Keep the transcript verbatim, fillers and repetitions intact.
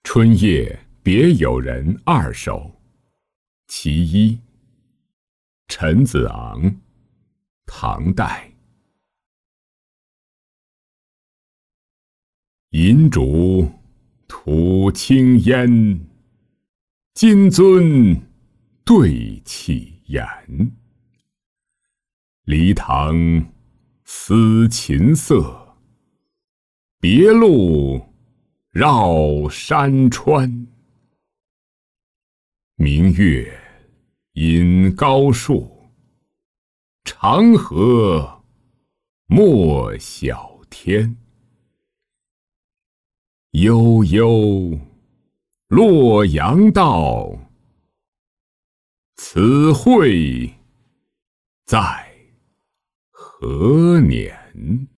春夜别有人二首，其一，陈子昂，唐代。银烛吐青烟，金樽对绮颜。离堂思琴瑟，别路绕山川。明月隐高树，长河没小天。悠悠洛阳道，此会在何年？